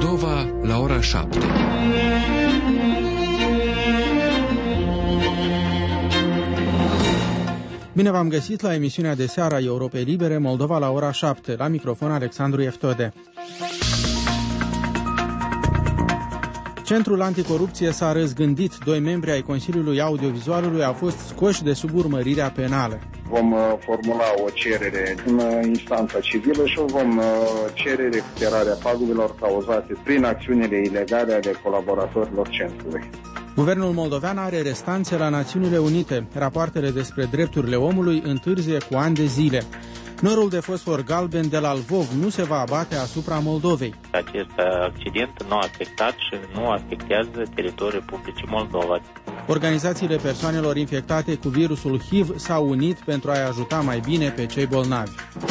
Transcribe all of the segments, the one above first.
Moldova la ora 7. Bine v-am găsit la emisiunea de seară a Europei Libere, Moldova la ora 7. La microfon Alexandru Eftode. Centrul Anticorupție s-a răzgândit. 2 membri ai Consiliului Audiovizualului au fost scoși de sub urmărirea penală. Vom formula o cerere în instanța civilă și vom cere recuperarea pagubelor cauzate prin acțiunile ilegale ale colaboratorilor centrului. Guvernul moldovean are restanțe la Națiunile Unite. Rapoartele despre drepturile omului întârzie cu ani de zile. Norul de fosfor galben de la Lvov nu se va abate asupra Moldovei. Acest accident nu a afectat și nu afectează teritoriul Republicii Moldova. Organizațiile persoanelor infectate cu virusul HIV s-au unit pentru a-i ajuta mai bine pe cei bolnavi.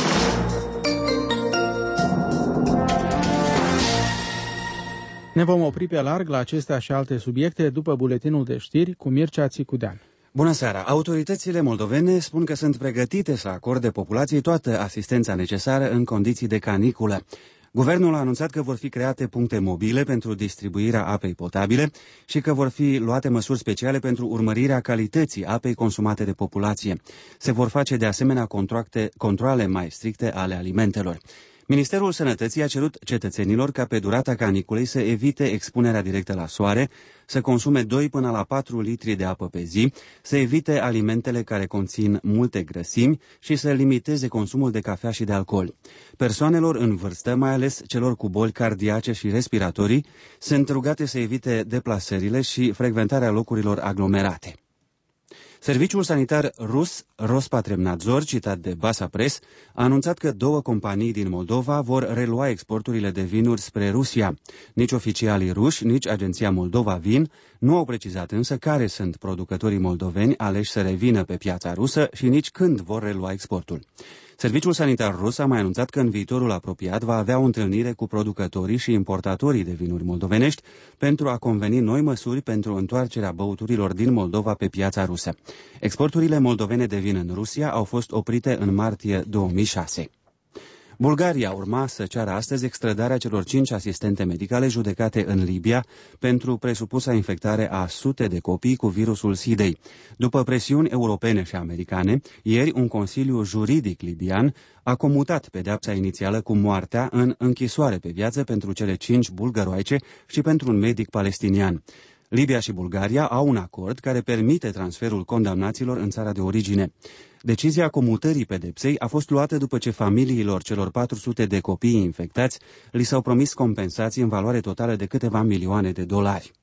Ne vom opri pe larg la acestea și alte subiecte după buletinul de știri cu Mircea Țicudean. Bună seara! Autoritățile moldovene spun că sunt pregătite să acorde populației toată asistența necesară în condiții de caniculă. Guvernul a anunțat că vor fi create puncte mobile pentru distribuirea apei potabile și că vor fi luate măsuri speciale pentru urmărirea calității apei consumate de populație. Se vor face de asemenea controale mai stricte ale alimentelor. Ministerul Sănătății a cerut cetățenilor ca pe durata caniculei să evite expunerea directă la soare, să consume 2 până la 4 litri de apă pe zi, să evite alimentele care conțin multe grăsimi și să limiteze consumul de cafea și de alcool. Persoanelor în vârstă, mai ales celor cu boli cardiace și respiratorii, sunt rugate să evite deplasările și frecventarea locurilor aglomerate. Serviciul sanitar rus Rospotrebnadzor, citat de Basa Press, a anunțat că 2 companii din Moldova vor relua exporturile de vinuri spre Rusia. Nici oficialii ruși, nici Agenția Moldova Vin nu au precizat însă care sunt producătorii moldoveni aleși să revină pe piața rusă și nici când vor relua exportul. Serviciul sanitar rus a mai anunțat că în viitorul apropiat va avea o întâlnire cu producătorii și importatorii de vinuri moldovenești pentru a conveni noi măsuri pentru întoarcerea băuturilor din Moldova pe piața rusă. Exporturile moldovene de vin în Rusia au fost oprite în martie 2006. Bulgaria urma să ceară astăzi extradarea celor 5 asistente medicale judecate în Libia pentru presupusa infectare a sute de copii cu virusul SIDA. După presiuni europene și americane, ieri un consiliu juridic libian a comutat pedeapsa inițială cu moartea în închisoare pe viață pentru cele 5 bulgăroaice și pentru un medic palestinian. Libia și Bulgaria au un acord care permite transferul condamnaților în țara de origine. Decizia comutării pedepsei a fost luată după ce familiilor celor 400 de copii infectați li s-au promis compensații în valoare totală de câteva milioane de dolari.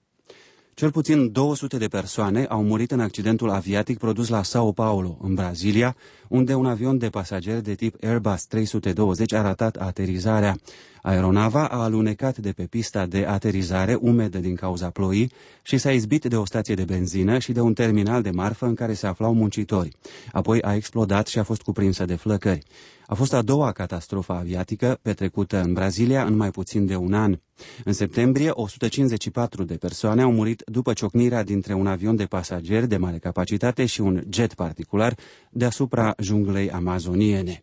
Cel puțin 200 de persoane au murit în accidentul aviatic produs la São Paulo, în Brazilia, unde un avion de pasageri de tip Airbus 320 a ratat aterizarea. Aeronava a alunecat de pe pista de aterizare umedă din cauza ploii și s-a izbit de o stație de benzină și de un terminal de marfă în care se aflau muncitori. Apoi a explodat și a fost cuprinsă de flăcări. A fost a doua catastrofă aviatică petrecută în Brazilia în mai puțin de un an. În septembrie, 154 de persoane au murit după ciocnirea dintre un avion de pasageri de mare capacitate și un jet particular deasupra junglei amazoniene.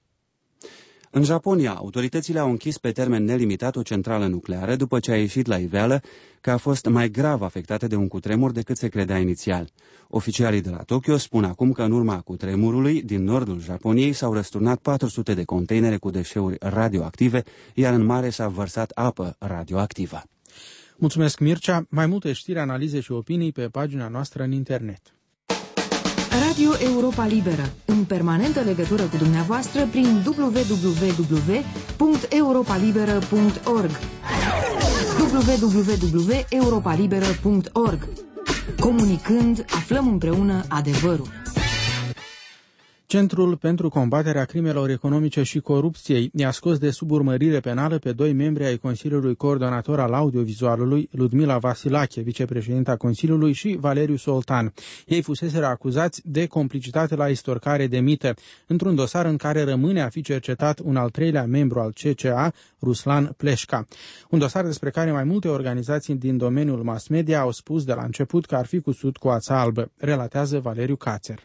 În Japonia, autoritățile au închis pe termen nelimitat o centrală nucleară după ce a ieșit la iveală că a fost mai grav afectată de un cutremur decât se credea inițial. Oficialii de la Tokyo spun acum că în urma cutremurului din nordul Japoniei s-au răsturnat 400 de containere cu deșeuri radioactive, iar în mare s-a vărsat apă radioactivă. Mulțumesc, Mircea. Mai multe știri, analize și opinii pe pagina noastră în internet. Radio Europa Liberă, în permanentă legătură cu dumneavoastră prin www.europalibera.org www.europalibera.org. Comunicând, aflăm împreună adevărul. Centrul pentru combaterea crimelor economice și corupției i-a scos de sub urmărire penală pe 2 membri ai Consiliului Coordonator al Audiovizualului, Ludmila Vasilache, vicepreședinta Consiliului, și Valeriu Soltan. Ei fuseseră acuzați de complicitate la extorcare de mită, într-un dosar în care rămâne a fi cercetat un al 3-lea membru al CCA, Ruslan Pleșca. Un dosar despre care mai multe organizații din domeniul mass media au spus de la început că ar fi cusut cu ața albă, relatează Valeriu Cațer.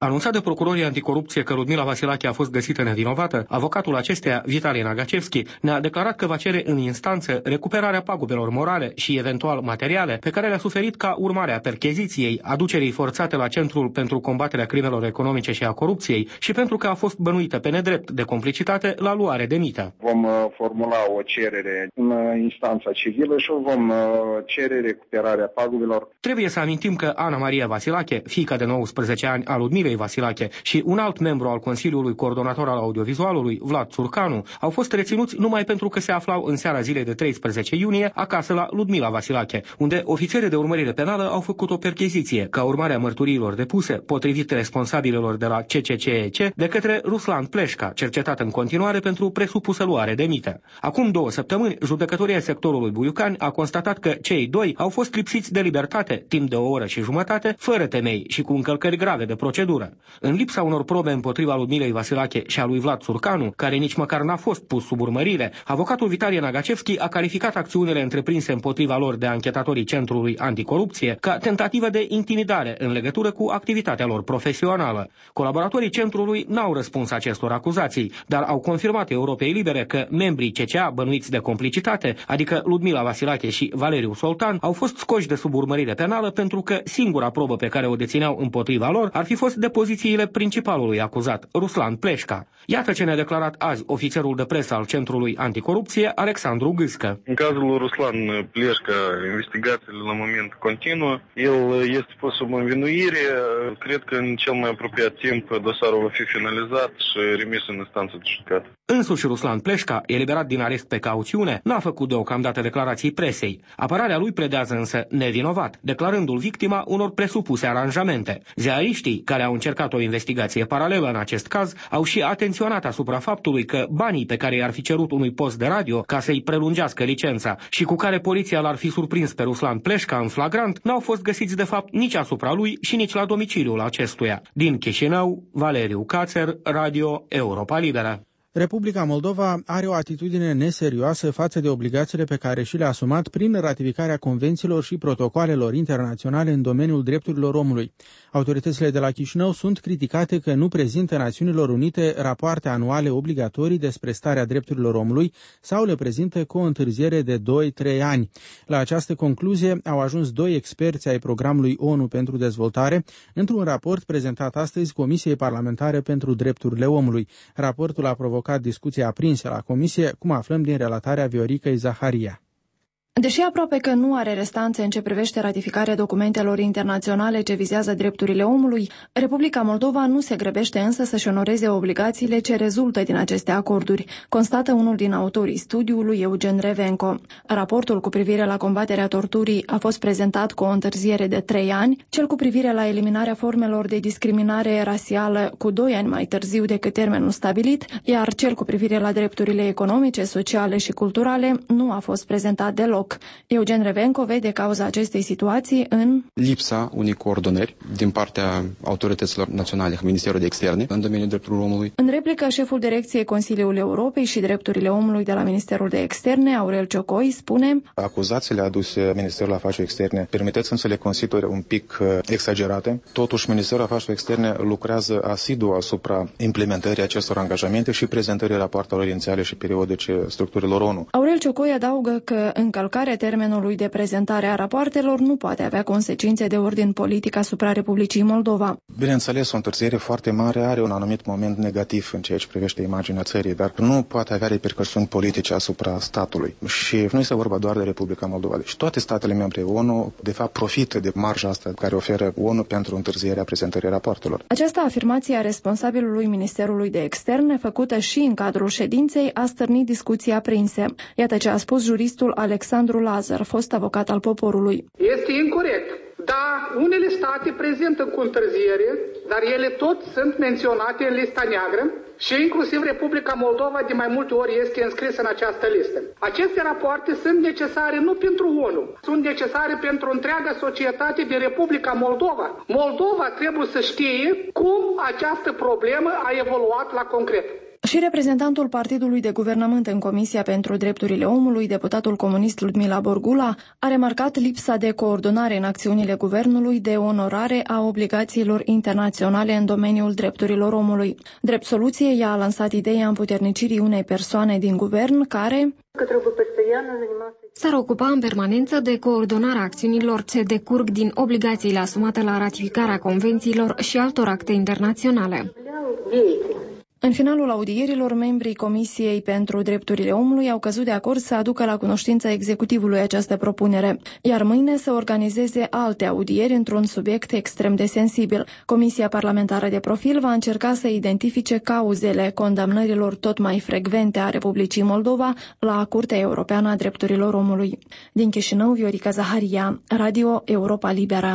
Anunțat de procurorii anticorupție că Ludmila Vasilache a fost găsită nevinovată, avocatul acesteia, Vitalie Nagacevski, ne-a declarat că va cere în instanță recuperarea pagubelor morale și eventual materiale pe care le-a suferit ca urmare a percheziției, aducerii forțate la Centrul pentru combaterea crimelor economice și a corupției și pentru că a fost bănuită pe nedrept de complicitate la luare de mită. Vom formula o cerere în instanța civilă și vom cere recuperarea pagubelor. Trebuie să amintim că Ana Maria Vasilache, fiica de 19 ani a Ludmilei Vasilache și un alt membru al Consiliului Coordonator al Audiovizualului, Vlad Țurcanu, au fost reținuți numai pentru că se aflau în seara zilei de 13 iunie acasă la Ludmila Vasilache, unde ofițerii de urmărire penală au făcut o percheziție ca urmare a mărturiilor depuse, potrivit responsabililor de la CCCEC, de către Ruslan Pleșca, cercetat în continuare pentru presupusă luare de mită. Acum 2 săptămâni, judecătoria sectorului Buiucani a constatat că cei doi au fost lipsiți de libertate timp de 1 oră și jumătate, fără temei și cu încălcări grave de procedură. În lipsa unor probe împotriva Ludmilei Vasilache și a lui Vlad Țurcanu, care nici măcar n-a fost pus sub urmărire, avocatul Vitalie Nagacevski a calificat acțiunile întreprinse împotriva lor de anchetatorii Centrului Anticorupție ca tentativă de intimidare în legătură cu activitatea lor profesională. Colaboratorii Centrului n-au răspuns acestor acuzații, dar au confirmat Europei Libere că membrii CCA bănuiți de complicitate, adică Ludmila Vasilache și Valeriu Soltan, au fost scoși de sub urmărire penală pentru că singura probă pe care o dețineau împotriva lor ar fi fost depozițiile principalului acuzat, Ruslan Pleșca. Iată ce ne-a declarat azi ofițerul de presă al Centrului Anticorupție, Alexandru Gâscă. În cazul lui Ruslan Pleșca, investigațiile la moment continuă. El este pus sub învinuire. Cred că în cel mai apropiat timp dosarul va fi finalizat și remis în instanță de judecată. Însuși Ruslan Pleșca, eliberat din arest pe cauțiune, n-a făcut deocamdată declarații presei. Apărarea lui pledează însă nevinovat, declarându-l victima unor presupuse aranjamente. Ziariștii, care au încercat o investigație paralelă în acest caz, au și atenționat asupra faptului că banii pe care i-ar fi cerut unui post de radio ca să-i prelungească licența și cu care poliția l-ar fi surprins pe Ruslan Pleșca în flagrant, n-au fost găsiți de fapt nici asupra lui și nici la domiciliul acestuia. Din Chișinău, Valeriu Cațer, Radio Europa Liberă. Republica Moldova are o atitudine neserioasă față de obligațiile pe care și le-a asumat prin ratificarea convențiilor și protocoalelor internaționale în domeniul drepturilor omului. Autoritățile de la Chișinău sunt criticate că nu prezintă Națiunilor Unite rapoarte anuale obligatorii despre starea drepturilor omului sau le prezintă cu o întârziere de 2-3 ani. La această concluzie au ajuns 2 experți ai Programului ONU pentru Dezvoltare într-un raport prezentat astăzi Comisiei Parlamentare pentru Drepturile Omului. Raportul a provocat discuții aprinse la comisie, cum aflăm din relatarea Vioricăi Zaharia. Deși aproape că nu are restanțe în ce privește ratificarea documentelor internaționale ce vizează drepturile omului, Republica Moldova nu se grăbește însă să-și onoreze obligațiile ce rezultă din aceste acorduri, constată unul din autorii studiului, Eugen Revenco. Raportul cu privire la combaterea torturii a fost prezentat cu o întârziere de 3 ani, cel cu privire la eliminarea formelor de discriminare rasială cu 2 ani mai târziu decât termenul stabilit, iar cel cu privire la drepturile economice, sociale și culturale nu a fost prezentat deloc. Eugen Revenco vede cauza acestei situații în lipsa unei coordonări din partea autorităților naționale, Ministerul de Externe, în domeniul drepturilor omului. În replică, șeful direcției Consiliului Europei și drepturile omului de la Ministerul de Externe, Aurel Ciocoi, spune: acuzațiile aduse Ministerul Afacerilor Externe, permiteți-mi să le consider un pic exagerate. Totuși, Ministerul Afacerilor Externe lucrează asidu asupra implementării acestor angajamente și prezentării rapoartelor inițiale și periodice structurilor ONU. Aurel Ciocoi adaugă că încălcarea termenului de prezentare a rapoartelor nu poate avea consecințe de ordin politic asupra Republicii Moldova. Bineînțeles, o întârziere foarte mare are un anumit moment negativ în ceea ce privește imaginea țării, dar nu poate avea repercusiuni politice asupra statului. Și nu este vorba doar de Republica Moldova. Deci toate statele membre ONU, de fapt, profită de marja asta care oferă ONU pentru întârzierea prezentării rapoartelor. Această afirmație a responsabilului Ministerului de Externe, făcută și în cadrul ședinței, a stârnit discuții aprinse. Iată ce a spus juristul Alexandru Lazar, fost avocat al poporului. Este incorect. Da, unele state prezintă cu întârziere, dar ele tot sunt menționate în lista neagră și inclusiv Republica Moldova de mai multe ori este înscrisă în această listă. Aceste rapoarte sunt necesare nu pentru ONU, sunt necesare pentru întreaga societate din Republica Moldova. Moldova trebuie să știe cum această problemă a evoluat la concret. Și reprezentantul Partidului de Guvernământ în Comisia pentru Drepturile Omului, deputatul comunist Ludmila Borgula, a remarcat lipsa de coordonare în acțiunile guvernului de onorare a obligațiilor internaționale în domeniul drepturilor omului. Drept soluție, ea a lansat ideea împuternicirii unei persoane din guvern care s-ar ocupa în permanență de coordonarea acțiunilor ce decurg din obligațiile asumate la ratificarea convențiilor și altor acte internaționale. În finalul audierilor, membrii Comisiei pentru Drepturile Omului au căzut de acord să aducă la cunoștința executivului această propunere, iar mâine să organizeze alte audieri într-un subiect extrem de sensibil. Comisia Parlamentară de Profil va încerca să identifice cauzele condamnărilor tot mai frecvente a Republicii Moldova la Curtea Europeană a Drepturilor Omului. Din Chișinău, Viorica Zaharia, Radio Europa Liberă.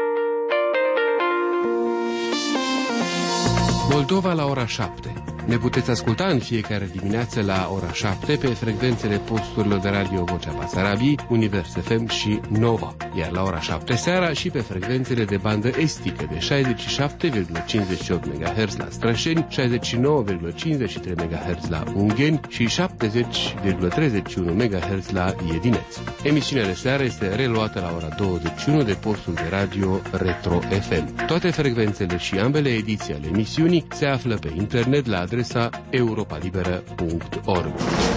Moldova la ora 7. Ne puteți asculta în fiecare dimineață la ora 7 pe frecvențele posturilor de radio Vocea Basarabiei, Univers FM și Nova, iar la ora 7 seara și pe frecvențele de bandă estică de 67,58 MHz la Strășeni, 69,53 MHz la Ungheni și 70,31 MHz la Iedineț. Emisiunea de seară este reluată la ora 21 de postul de radio Retro FM. Toate frecvențele și ambele ediții ale emisiunii se află pe internet la adresa europalibera.org.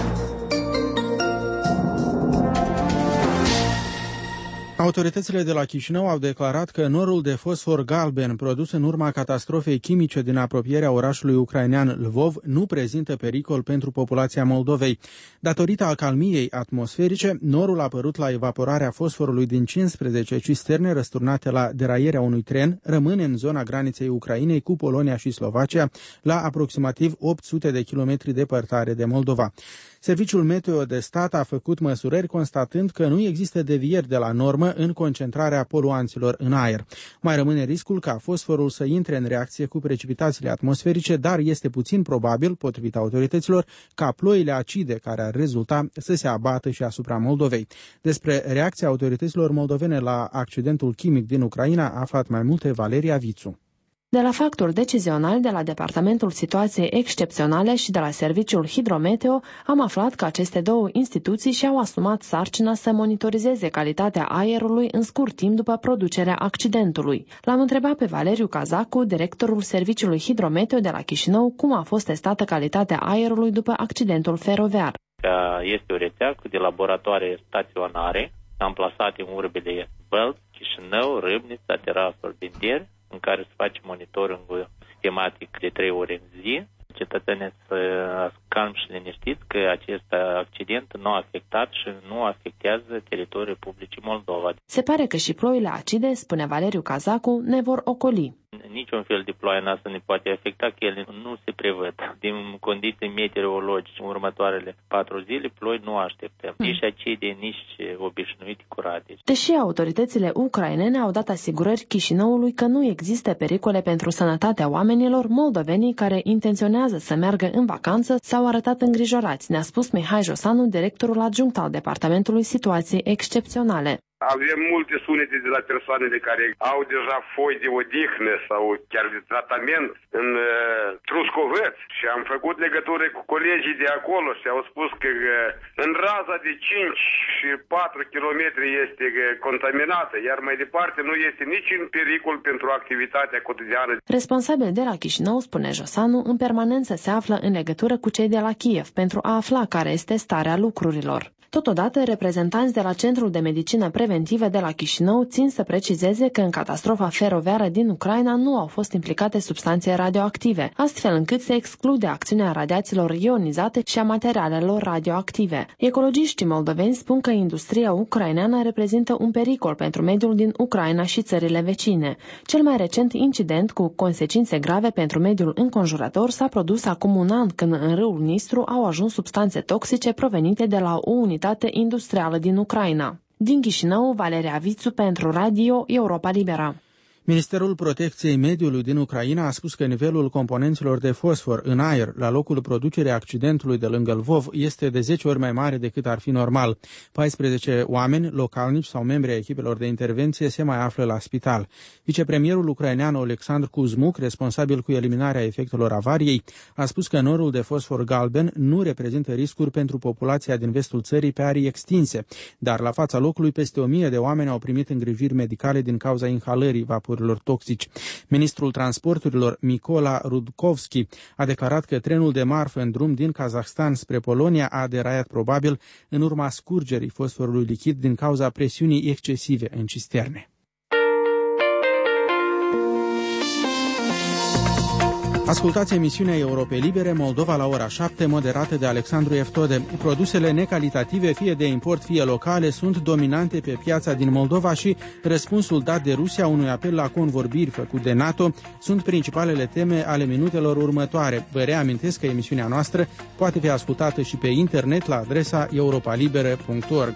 Autoritățile de la Chișinău au declarat că norul de fosfor galben produs în urma catastrofei chimice din apropierea orașului ucrainean Lvov nu prezintă pericol pentru populația Moldovei. Datorită acalmiei atmosferice, norul a apărut la evaporarea fosforului din 15 cisterne răsturnate la deraierea unui tren, rămâne în zona graniței Ucrainei cu Polonia și Slovacia, la aproximativ 800 de kilometri departare de Moldova. Serviciul Meteo de Stat a făcut măsurări constatând că nu există devieri de la normă în concentrarea poluanților în aer. Mai rămâne riscul ca fosforul să intre în reacție cu precipitațiile atmosferice, dar este puțin probabil, potrivit autorităților, ca ploile acide care ar rezulta să se abată și asupra Moldovei. Despre reacția autorităților moldovene la accidentul chimic din Ucraina a aflat mai multe Valeria Vițu. De la factor decizional de la Departamentul Situației Excepționale și de la Serviciul Hidrometeo am aflat că aceste două instituții și-au asumat sarcina să monitorizeze calitatea aerului în scurt timp după producerea accidentului. L-am întrebat pe Valeriu Cazacu, directorul Serviciului Hidrometeo de la Chișinău, cum a fost testată calitatea aerului după accidentul feroviar. Este o rețea de laboratoare staționare amplasate în urbile Bălți, Chișinău, Râbnița, Tiraspol, Binderi, în care se face monitoring sistematic de 3 ore în zi. Cetățenii să calm și liniștiți că acest accident nu a afectat și nu afectează teritoriul Republicii Moldova. Se pare că și ploile acide, spune Valeriu Cazacu, ne vor ocoli. Niciun fel de ploaie n-asta ne poate afecta, că ele nu se prevăd. Din condiții meteorologice, în următoarele 4 zile, ploi nu așteptăm. Și acei de nici obișnuite curate. Deși autoritățile ucrainene au dat asigurări Chișinăului că nu există pericole pentru sănătatea oamenilor, moldovenii care intenționează să meargă în vacanță s-au arătat îngrijorați, ne-a spus Mihai Josanu, directorul adjunct al Departamentului Situații Excepționale. Avem multe sunete de la persoanele care au deja foi de odihnă sau chiar de tratament în Truscovăț și am făcut legătură cu colegii de acolo și au spus că în raza de 5 și 4 km este contaminată, iar mai departe nu este niciun pericol pentru activitatea cotidiană. Responsabil de la Chișinău, spune Josanu, în permanență se află în legătură cu cei de la Kiev pentru a afla care este starea lucrurilor. Totodată, reprezentanți de la Centrul de Medicină Preventivă de la Chișinău țin să precizeze că în catastrofa feroviară din Ucraina nu au fost implicate substanțe radioactive, astfel încât se exclude acțiunea radiațiilor ionizate și a materialelor radioactive. Ecologiștii moldoveni spun că industria ucraineană reprezintă un pericol pentru mediul din Ucraina și țările vecine. Cel mai recent incident cu consecințe grave pentru mediul înconjurător s-a produs acum un an, când în râul Nistru au ajuns substanțe toxice provenite de la o unitate industrială din Ucraina. Din Chișinău, Valeria Vițu pentru Radio Europa Liberă. Ministerul Protecției Mediului din Ucraina a spus că nivelul componenților de fosfor în aer la locul producerii accidentului de lângă Lvov este de 10 ori mai mare decât ar fi normal. 14 oameni localnici sau membri ai echipelor de intervenție se mai află la spital. Vicepremierul ucrainean Oleksandr Kuzmuk, responsabil cu eliminarea efectelor avariei, a spus că norul de fosfor galben nu reprezintă riscuri pentru populația din vestul țării pe arii extinse, dar la fața locului peste 1000 de oameni au primit îngrijiri medicale din cauza inhalării vaporilor toxici. Ministrul Transporturilor Mykola Rudkovski a declarat că trenul de marfă în drum din Kazahstan spre Polonia a deraiat probabil în urma scurgerii fosforului lichid din cauza presiunii excesive în cisterne. Ascultați emisiunea Europei Libere, Moldova la ora 7, moderată de Alexandru Eftode. Produsele necalitative, fie de import, fie locale, sunt dominante pe piața din Moldova și răspunsul dat de Rusia unui apel la convorbiri făcut de NATO sunt principalele teme ale minutelor următoare. Vă reamintesc că emisiunea noastră poate fi ascultată și pe internet la adresa europalibere.org.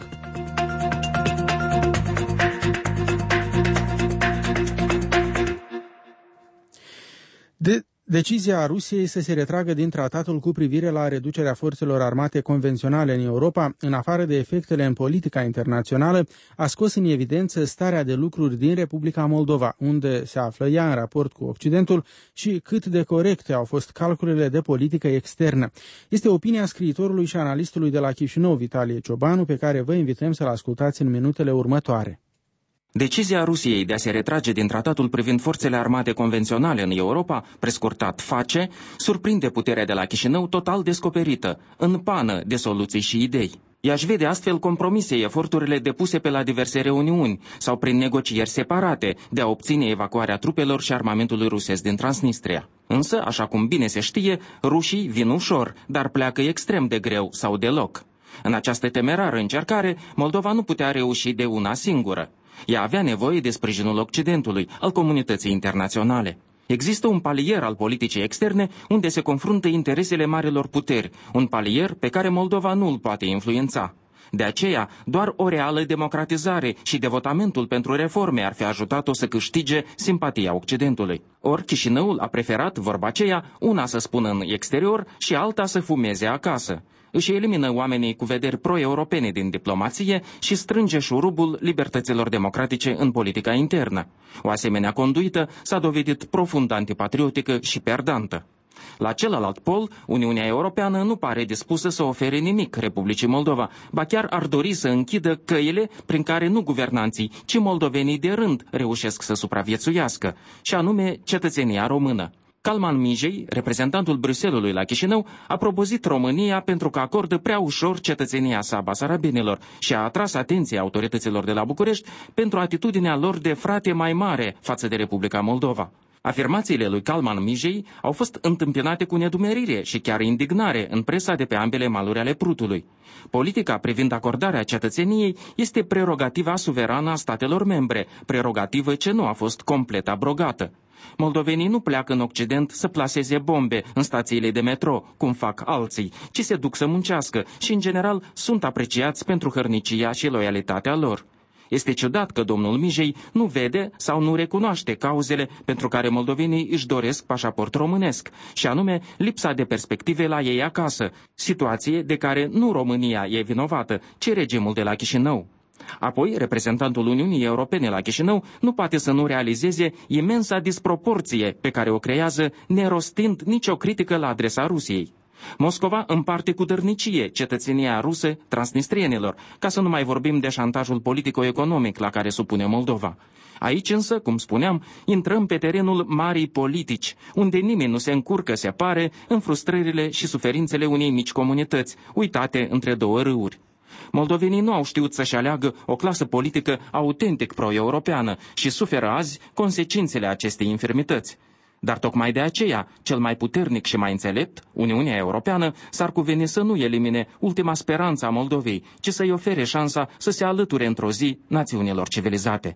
Decizia Rusiei să se retragă din tratatul cu privire la reducerea forțelor armate convenționale în Europa, în afară de efectele în politica internațională, a scos în evidență starea de lucruri din Republica Moldova, unde se află ea în raport cu Occidentul și cât de corecte au fost calculele de politică externă. Este opinia scriitorului și analistului de la Chișinău, Vitalie Ciobanu, pe care vă invităm să-l ascultați în minutele următoare. Decizia Rusiei de a se retrage din tratatul privind forțele armate convenționale în Europa, prescurtat FACE, surprinde puterea de la Chișinău total descoperită, în pană de soluții și idei. Ea își vede astfel compromise eforturile depuse pe la diverse reuniuni sau prin negocieri separate de a obține evacuarea trupelor și armamentului rusesc din Transnistria. Însă, așa cum bine se știe, rușii vin ușor, dar pleacă extrem de greu sau deloc. În această temerară încercare, Moldova nu putea reuși de una singură. Ea avea nevoie de sprijinul Occidentului, al comunității internaționale. Există un palier al politicii externe unde se confruntă interesele marilor puteri, un palier pe care Moldova nu îl poate influența. De aceea, doar o reală democratizare și devotamentul pentru reforme ar fi ajutat-o să câștige simpatia Occidentului. Ori Chișinăul a preferat, vorba aceea, una să spună în exterior și alta să fumeze acasă. Își elimină oamenii cu vederi pro-europene din diplomație și strânge șurubul libertăților democratice în politica internă. O asemenea conduită s-a dovedit profund antipatriotică și perdantă. La celălalt pol, Uniunea Europeană nu pare dispusă să ofere nimic Republicii Moldova, ba chiar ar dori să închidă căile prin care nu guvernanții, ci moldovenii de rând reușesc să supraviețuiască, și anume cetățenia română. Calman Mijei, reprezentantul Bruxellesului la Chișinău, a propozit România pentru că acordă prea ușor cetățenia sa basarabenilor și a atras atenția autorităților de la București pentru atitudinea lor de frate mai mare față de Republica Moldova. Afirmațiile lui Calman Mijei au fost întâmpinate cu nedumerire și chiar indignare în presa de pe ambele maluri ale Prutului. Politica privind acordarea cetățeniei este prerogativa suverană a statelor membre, prerogativă ce nu a fost complet abrogată. Moldovenii nu pleacă în Occident să plaseze bombe în stațiile de metro, cum fac alții, ci se duc să muncească și, în general, sunt apreciați pentru hărnicia și loialitatea lor. Este ciudat că domnul Mijei nu vede sau nu recunoaște cauzele pentru care moldovenii își doresc pașaport românesc, și anume lipsa de perspective la ei acasă, situație de care nu România e vinovată, ci regimul de la Chișinău. Apoi, reprezentantul Uniunii Europene la Chișinău nu poate să nu realizeze imensa disproporție pe care o creează nerostind nicio critică la adresa Rusiei. Moscova împarte cu dărnicie cetățenia rusă transnistrienilor, ca să nu mai vorbim de șantajul politico-economic la care supune Moldova. Aici însă, cum spuneam, intrăm pe terenul marii politici, unde nimeni nu se încurcă, se pare, în frustrările și suferințele unei mici comunități, uitate între două râuri. Moldovenii nu au știut să-și aleagă o clasă politică autentic pro-europeană și suferă azi consecințele acestei infirmități. Dar tocmai de aceea, cel mai puternic și mai înțelept, Uniunea Europeană, s-ar cuveni să nu elimine ultima speranță a Moldovei, ci să-i ofere șansa să se alăture într-o zi națiunilor civilizate.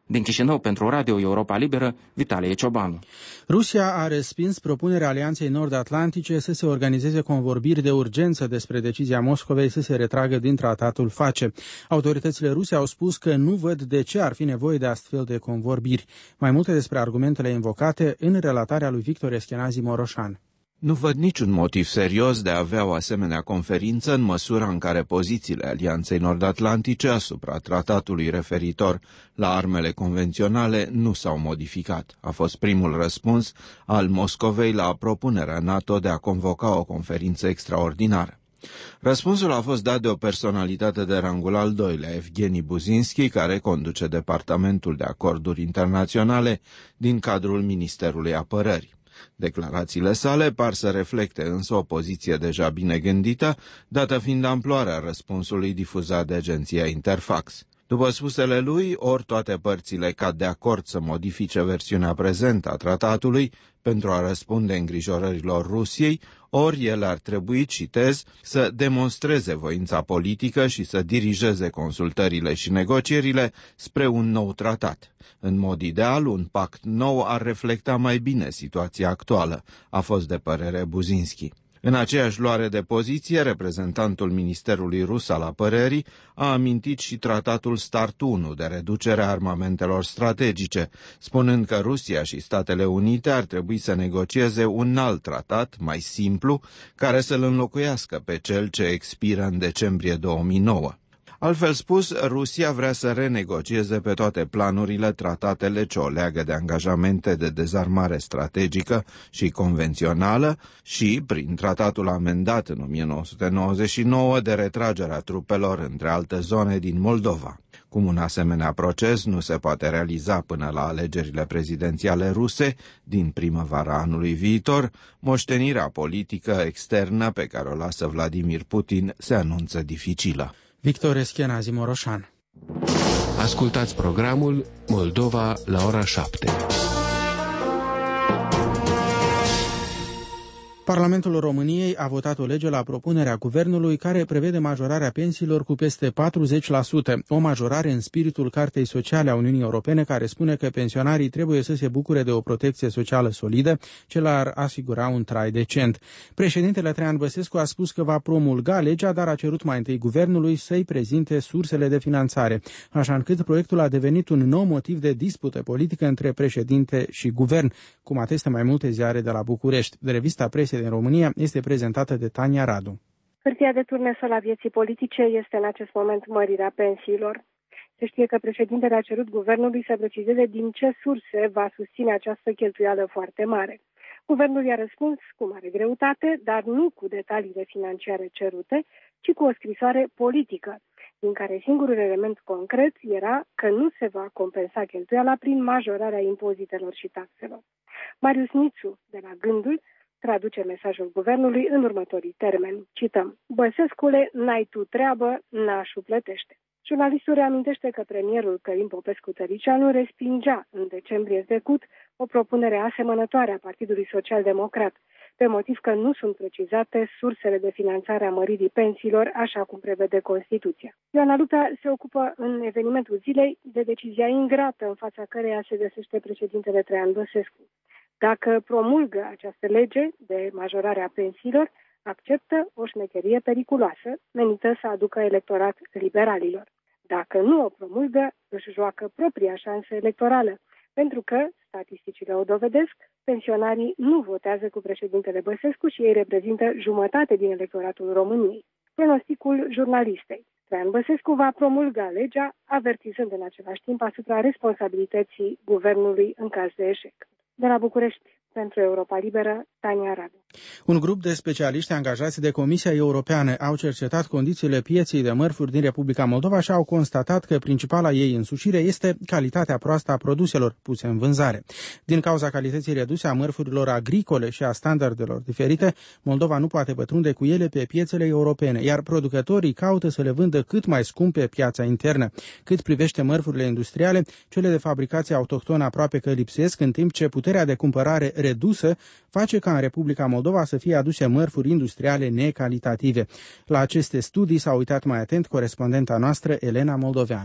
Din Chișinău, pentru Radio Europa Liberă, Vitalie Ciobanu. Rusia a respins propunerea Alianței Nord-Atlantice să se organizeze convorbiri de urgență despre decizia Moscovei să se retragă din tratatul FACE. Autoritățile ruse au spus că nu văd de ce ar fi nevoie de astfel de convorbiri. Mai multe despre argumentele invocate în relatarea lui Victor Eschenazi Moroșan. Nu văd niciun motiv serios de a avea o asemenea conferință în măsura în care pozițiile Alianței Nord-Atlantice asupra tratatului referitor la armele convenționale nu s-au modificat. A fost primul răspuns al Moscovei la propunerea NATO de a convoca o conferință extraordinară. Răspunsul a fost dat de o personalitate de rangul al doilea, Evgeni Buzinski, care conduce Departamentul de Acorduri Internaționale din cadrul Ministerului Apărării. Declarațiile sale par să reflecte însă o poziție deja bine gândită, dată fiind amploarea răspunsului difuzat de agenția Interfax. După spusele lui, ori toate părțile cad de acord să modifice versiunea prezentă a tratatului pentru a răspunde îngrijorărilor Rusiei, ori ele ar trebui, citez, să demonstreze voința politică și să dirigeze consultările și negocierile spre un nou tratat. În mod ideal, un pact nou ar reflecta mai bine situația actuală, a fost de părere Buzinski. În aceeași luare de poziție, reprezentantul Ministerului Rus al Apărării a amintit și tratatul START 1 de reducere a armamentelor strategice, spunând că Rusia și Statele Unite ar trebui să negocieze un alt tratat, mai simplu, care să-l înlocuiască pe cel ce expiră în decembrie 2009. Altfel spus, Rusia vrea să renegocieze pe toate planurile tratatele ce o leagă de angajamente de dezarmare strategică și convențională și, prin tratatul amendat în 1999, de retragerea trupelor între alte zone din Moldova. Cum un asemenea proces nu se poate realiza până la alegerile prezidențiale ruse din primăvara anului viitor, moștenirea politică externă pe care o lasă Vladimir Putin se anunță dificilă. Victor Eschenazi Moroșan. Ascultați programul Moldova la ora 7. Parlamentul României a votat o lege la propunerea guvernului care prevede majorarea pensiilor cu peste 40%, o majorare în spiritul Cartei Sociale a Uniunii Europene, care spune că pensionarii trebuie să se bucure de o protecție socială solidă ce le-ar asigura un trai decent. Președintele Traian Băsescu a spus că va promulga legea, dar a cerut mai întâi guvernului să-i prezinte sursele de finanțare, așa încât proiectul a devenit un nou motiv de dispută politică între președinte și guvern, cum atestă mai multe ziare de la București. Revista Presei din România este prezentată de Tania Radu. Hârtia de turnusol a vieții politice este în acest moment mărirea pensiilor. Se știe că președintele a cerut guvernului să precizeze din ce surse va susține această cheltuială foarte mare. Guvernul i-a răspuns cu mare greutate, dar nu cu detaliile financiare cerute, ci cu o scrisoare politică, din care singurul element concret era că nu se va compensa cheltuiala prin majorarea impozitelor și taxelor. Marius Nițu, de la Gândul, traduce mesajul guvernului în următorii termeni. Cităm: Băsescule, n-ai tu treabă, nașul plătește. Jurnalistul reamintește că premierul Călim Popescu-Tăricianu respingea în decembrie trecut o propunere asemănătoare a Partidului Social-Democrat, pe motiv că nu sunt precizate sursele de finanțare a măririi pensiilor, așa cum prevede Constituția. Ioana Lupa se ocupă în evenimentul zilei de decizia ingrată în fața căreia se găsește președintele Traian Băsescu. Dacă promulgă această lege de majorare a pensiilor, acceptă o șmecherie periculoasă, menită să aducă electorat liberalilor. Dacă nu o promulgă, își joacă propria șansă electorală, pentru că, statisticile o dovedesc, pensionarii nu votează cu președintele Băsescu și ei reprezintă jumătate din electoratul României. Pronosticul jurnalistei: Traian Băsescu va promulga legea, avertizând în același timp asupra responsabilității guvernului în caz de eșec. De la București, pentru Europa Liberă, Tania Radu. Un grup de specialiști angajați de Comisia Europeană au cercetat condițiile pieței de mărfuri din Republica Moldova și au constatat că principala ei însușire este calitatea proastă a produselor puse în vânzare. Din cauza calității reduse a mărfurilor agricole și a standardelor diferite, Moldova nu poate pătrunde cu ele pe piețele europene, iar producătorii caută să le vândă cât mai scump pe piața internă. Cât privește mărfurile industriale, cele de fabricație autohtonă aproape că lipsesc, în timp ce puterea de cumpărare redusă face ca în Republica Moldova să fie aduse mărfuri industriale necalitative. La aceste studii s-a uitat mai atent corespondenta noastră, Elena Moldoveanu.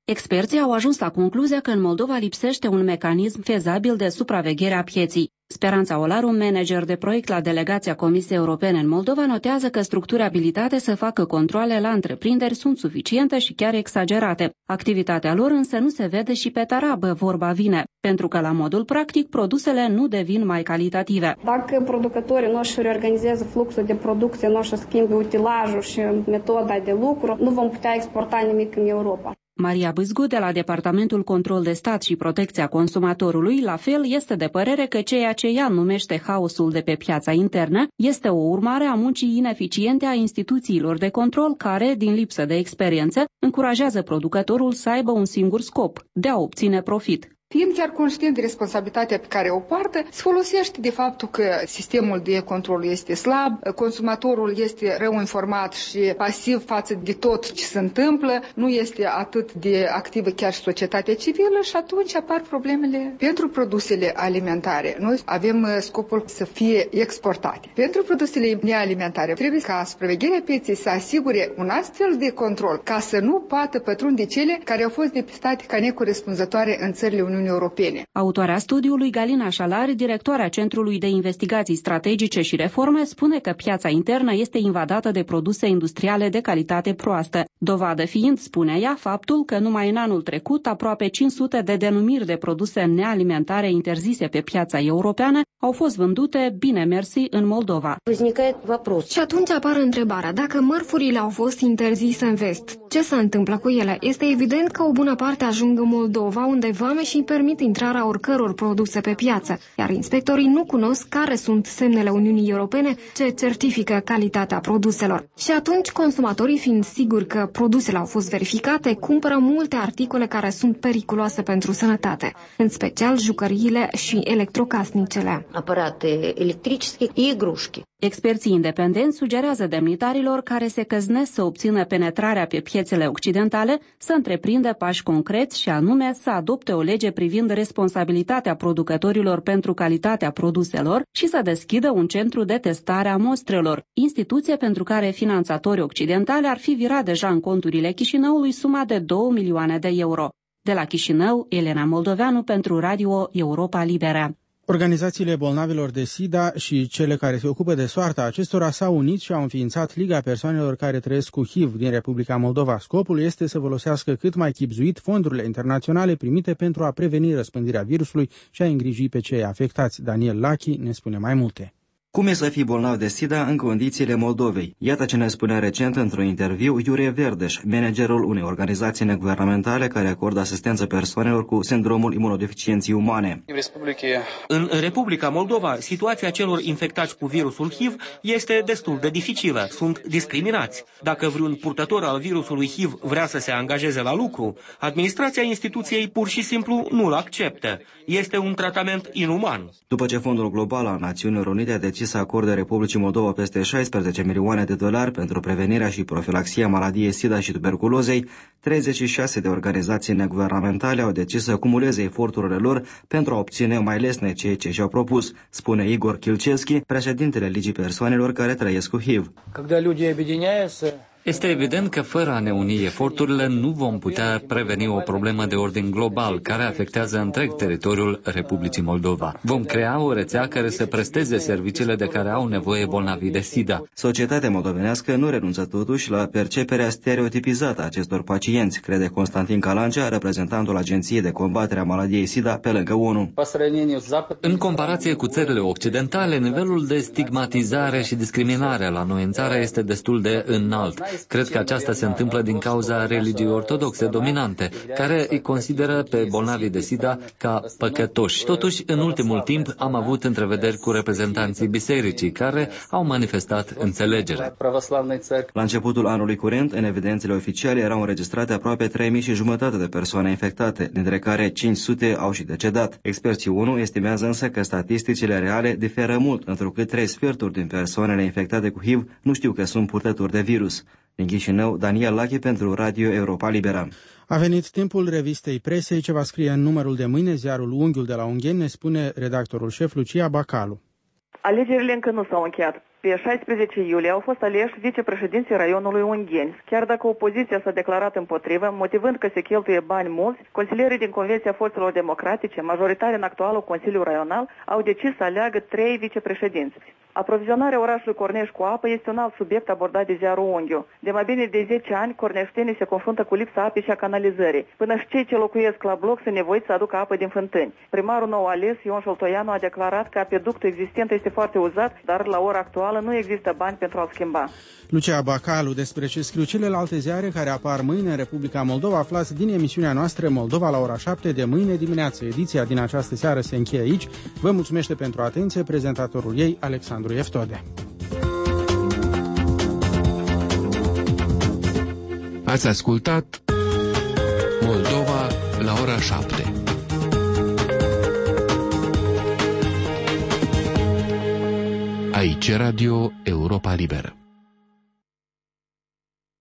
Experții au ajuns la concluzia că în Moldova lipsește un mecanism fezabil de supraveghere a pieței. Speranța Olaru, manager de proiect la delegația Comisiei Europene în Moldova, notează că structuri abilitate să facă controale la întreprinderi sunt suficiente și chiar exagerate. Activitatea lor însă nu se vede și pe tarabă, vorba vine, pentru că la modul practic produsele nu devin mai calitative. Dacă producătorii noștri reorganizează fluxul de producție, nu și schimbe utilajul și metoda de lucru, nu vom putea exporta nimic în Europa. Maria Bâzgu, de la Departamentul Control de Stat și Protecția Consumatorului, la fel, este de părere că ceea ce ea numește haosul de pe piața internă este o urmare a muncii ineficiente a instituțiilor de control care, din lipsă de experiență, încurajează producătorul să aibă un singur scop, de a obține profit. Fiind chiar conștient de responsabilitatea pe care o poartă, se folosește de faptul că sistemul de control este slab, consumatorul este rău informat și pasiv față de tot ce se întâmplă, nu este atât de activă chiar și societatea civilă și atunci apar problemele pentru produsele alimentare. Noi avem scopul să fie exportate. Pentru produsele nealimentare trebuie ca supravegherea pieței să asigure un astfel de control ca să nu poată pătrunde cele care au fost depistate ca necorespunzătoare în țările Uniunii Europene. Autoarea studiului, Galina Șalari, directoarea Centrului de Investigații Strategice și Reforme, spune că piața internă este invadată de produse industriale de calitate proastă. Dovadă fiind, spune ea, faptul că numai în anul trecut aproape 500 de denumiri de produse nealimentare interzise pe piața europeană au fost vândute, bine mersi, în Moldova. Și atunci apare întrebarea, dacă mărfurile au fost interzise în vest, ce se întâmplă cu ele? Este evident că o bună parte ajung în Moldova, unde vame și permit intrarea oricăror produse pe piață, iar inspectorii nu cunosc care sunt semnele Uniunii Europene ce certifică calitatea produselor. Și atunci, consumatorii, fiind siguri că produsele au fost verificate, cumpără multe articole care sunt periculoase pentru sănătate, în special jucăriile și electrocasnicele. Aparate electrice, igrușchi. Experții independenți sugerează demnitarilor care se căznesc să obțină penetrarea pe piețele occidentale să întreprindă pași concreți și anume să adopte o lege privind responsabilitatea producătorilor pentru calitatea produselor și să deschidă un centru de testare a mostrelor, instituție pentru care finanțatorii occidentali ar fi virat deja în conturile Chișinăului suma de 2 milioane de euro. De la Chișinău, Elena Moldoveanu pentru Radio Europa Liberă. Organizațiile bolnavilor de SIDA și cele care se ocupă de soarta acestora s-au unit și au înființat Liga Persoanelor care trăiesc cu HIV din Republica Moldova. Scopul este să folosească cât mai chibzuit fondurile internaționale primite pentru a preveni răspândirea virusului și a îngriji pe cei afectați. Daniel Lachi ne spune mai multe. Cum e să fii bolnav de SIDA în condițiile Moldovei? Iată ce ne spunea recent într-un interviu Iurie Verdeș, managerul unei organizații neguvernamentale care acordă asistență persoanelor cu sindromul imunodeficienței umane. În Republica Moldova, situația celor infectați cu virusul HIV este destul de dificilă. Sunt discriminați. Dacă vreun purtător al virusului HIV vrea să se angajeze la lucru, administrația instituției pur și simplu nu-l acceptă. Este un tratament inuman. După ce Fondul Global al Națiunilor Unite a decis să acorde Republicii Moldova peste 16 milioane de dolari pentru prevenirea și profilaxia maladiei SIDA și tuberculozei, 36 de organizații neguvernamentale au decis să acumuleze eforturile lor pentru a obține mai lesne ceea ce și-au propus, spune Igor Kilchevski, președintele Ligii Persoanelor care trăiesc cu HIV. Este evident că fără a ne uni eforturile nu vom putea preveni o problemă de ordin global care afectează întreg teritoriul Republicii Moldova. Vom crea o rețea care să presteze serviciile de care au nevoie bolnavii de SIDA. Societatea moldovenească nu renunță totuși la perceperea stereotipizată a acestor pacienți, crede Constantin Calancea, reprezentantul Agenției de Combatere a Maladiei SIDA pe lângă ONU. În comparație cu țările occidentale, nivelul de stigmatizare și discriminare la noi în țară este destul de înalt. Cred că aceasta se întâmplă din cauza religiei ortodoxe dominante, care îi consideră pe bolnavii de SIDA ca păcătoși. Totuși, în ultimul timp, am avut întrevederi cu reprezentanții bisericii, care au manifestat înțelegere. La începutul anului curent, în evidențele oficiale erau înregistrate aproape 3.500 de persoane infectate, dintre care 500 au și decedat. Experții ONU estimează însă că statisticile reale diferă mult, întrucât 3/4 din persoanele infectate cu HIV nu știu că sunt purtători de virus. Din Chișinău, Daniel Lachi pentru Radio Europa Liberă. A venit timpul revistei presei ce va scrie în numărul de mâine, ziarul Unghiul de la Ungheni, ne spune redactorul șef Lucia Bacalu. Alegerile încă nu s-au încheiat. Pe 16 iulie au fost aleși vicepreședinții raionului Ungheni. Chiar dacă opoziția s-a declarat împotrivă, motivând că se cheltuie bani mulți, consilierii din Convenția Forțelor Democratice, majoritari în actualul Consiliu Raional, au decis să aleagă 3 vicepreședinți. Aprovizionarea orașului Cornești cu apă este un alt subiect abordat de ziarul Unghiu. De mai bine de 10 ani, corneștenii se confruntă cu lipsa apei și a canalizării. Până și cei ce locuiesc la bloc sunt nevoiți să aducă apă din fântâni. Primarul nou ales, Ion Șoltoianu, a declarat că apeductul existent este foarte uzat, dar la ora actuală nu există bani pentru a-l schimba. Lucia Bacalu, despre ce scriu celelalte ziare care apar mâine în Republica Moldova, aflați din emisiunea noastră Moldova la ora 7 de mâine dimineață. Ediția din această seară se încheie aici. Vă mulțumește pentru atenție prezentatorul ei, Alexandru Eftode. Ați ascultat Moldova la ora 7. Aici Radio Europa Liberă.